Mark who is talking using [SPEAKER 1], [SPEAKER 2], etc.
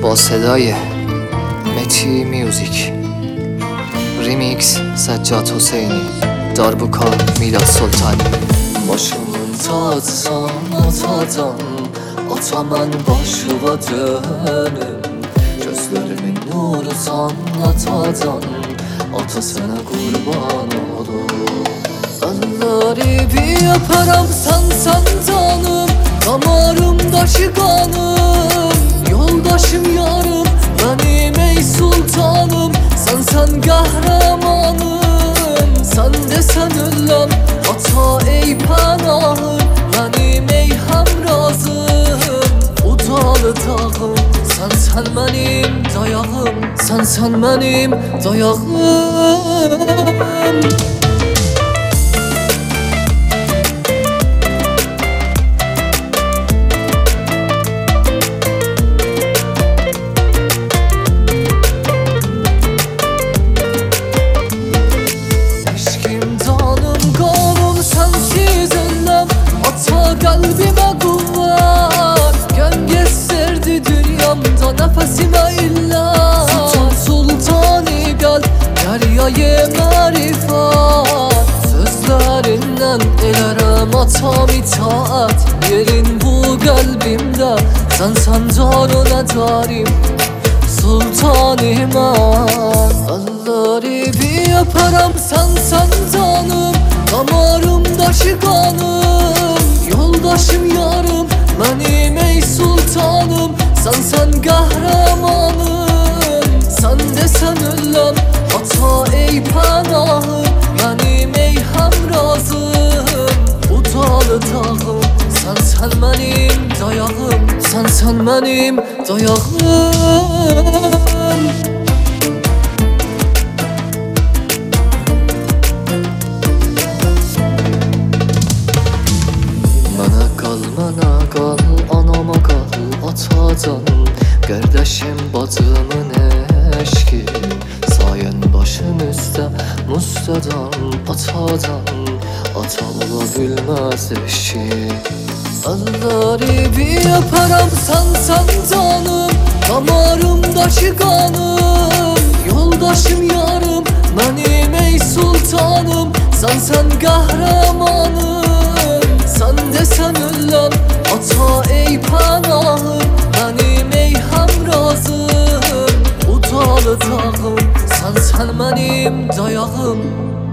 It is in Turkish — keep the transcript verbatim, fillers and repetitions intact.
[SPEAKER 1] با صدای متی میوزیک، ریمیکس سجاد حسینی، داربوکا میلاد سلطانی.
[SPEAKER 2] Başımın tacısan atadan, ataman başıma dönüm. Gözlerimin nurusan atadan, atasına kurban olur. Elleri bir yaparım sen sen canım, damarımdaki kanım. Yoldaşım yarım, benim ey sultanım. Sen sen kahramanım, sen desen ölüm. Ata ey panahım, benim ey hamrazım. Udalı dağım, sen sen benim dayağım. Sen sen benim dayağım. Kalbime kuvvet, gel gösterdi dünyamda nefesime illa. Sultan sultani gel, deryayı marifat. Sözlerinden elerem atam itaat. Yerin bu kalbimde, sen sen canına darim. Sultanım Elleri bir yaparım sen sen canım, damarımdaki kanım. Yoldaşım yarım, benim ey sultanım. Sen sen kahramanım, sen desen ölüm. Ata ey panahım, benim ey hamrazım. Udalı dağım, sen sen benim dayağım. Sen sen benim dayağım. Mana kal, anama kal, atadan. Kardeşim bacımın eşki, sayen başım üstte mustadan. Atadan, ata olabilmez eşki. Elleri bir yaparım sen sen canım, damarımdaki kanım. Yoldaşım yarım, benim ey sultanım. Sen sen kahramanım, sen desen ölüm. Ata ey panahım, benim ey hamrazım. Udalı dağım, sen sen benim dayağım.